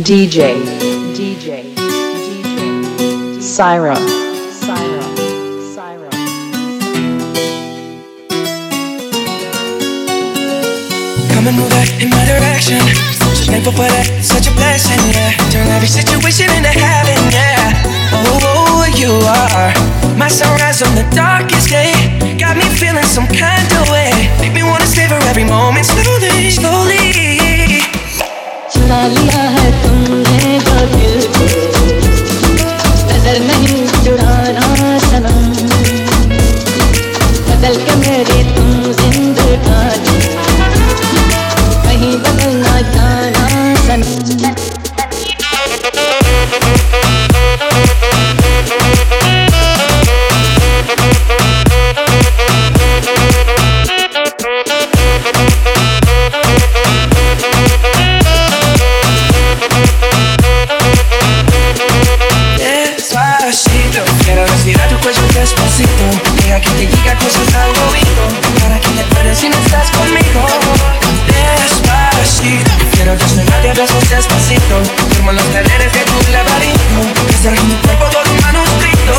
DJ Syra. Come and move back in my direction. So thankful for that, it's such a blessing, yeah. Turn every situation into heaven, yeah. Oh, you are my sunrise on the darkest day. Got me feeling some kind of way. Make me wanna savor every moment slowly, slowly. चुरा लिया है तुमने जो दिल को, नजर नहीं चुराना सनम, बदल के मेरी तुम जिंदगानी, कहीं बदल ना जाना सनम. Quiero respirar tu cuello despacito, deja que te diga cosas al oído, para que te acuerdes si no estás conmigo. Despacito, quiero desnudarte a besos despacito, firmo los cadenas de tu laberinto, desde mi cuerpo todo un manuscrito.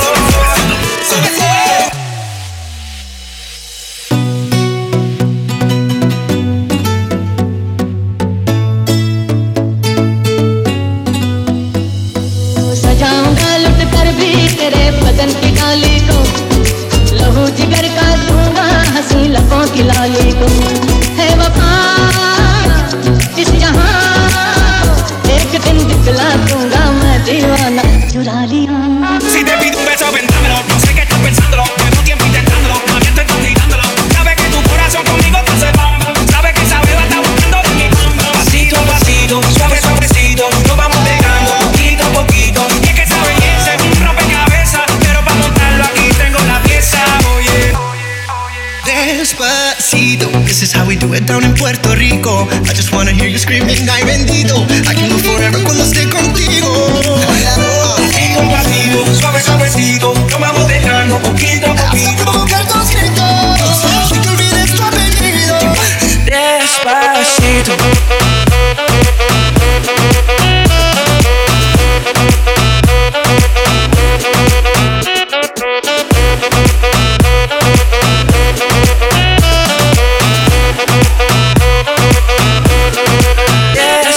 बदन की डाली को लहू जिगर का दूंगा, हंसी लबों की लाली को है वफा इस जहां, एक दिन दिखला दूंगा मैं दीवाना. चुरा लिया. Si te pido un beso, vendámelo. No sé qué estás pensándolo, llevo tiempo intentándolo, más bien estoy contigándolo. Sabes que tu corazón conmigo te hace bomba, sabes que esa beba está buscando de mi bomba. Pasito a pasito, suave suavecito, nos vamos pegando poquito a poquito. Y es que esa belleza es un rompecabezas, pero para montarlo aquí tengo la pieza. Oye, despacito, this is how we do it down in Puerto Rico. I just wanna hear you screaming, ay bendito. I can live forever cuando esté contigo. pasito a pasito, suave suavecito, nos vamos dejando poquito a poquito. Hasta provocar tus gritos, y que olvides tu apellido. Despacito.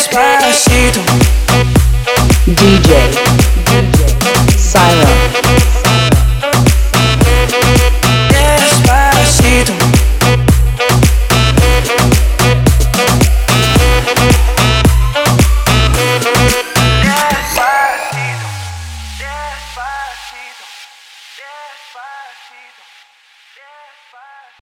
DJ Syra.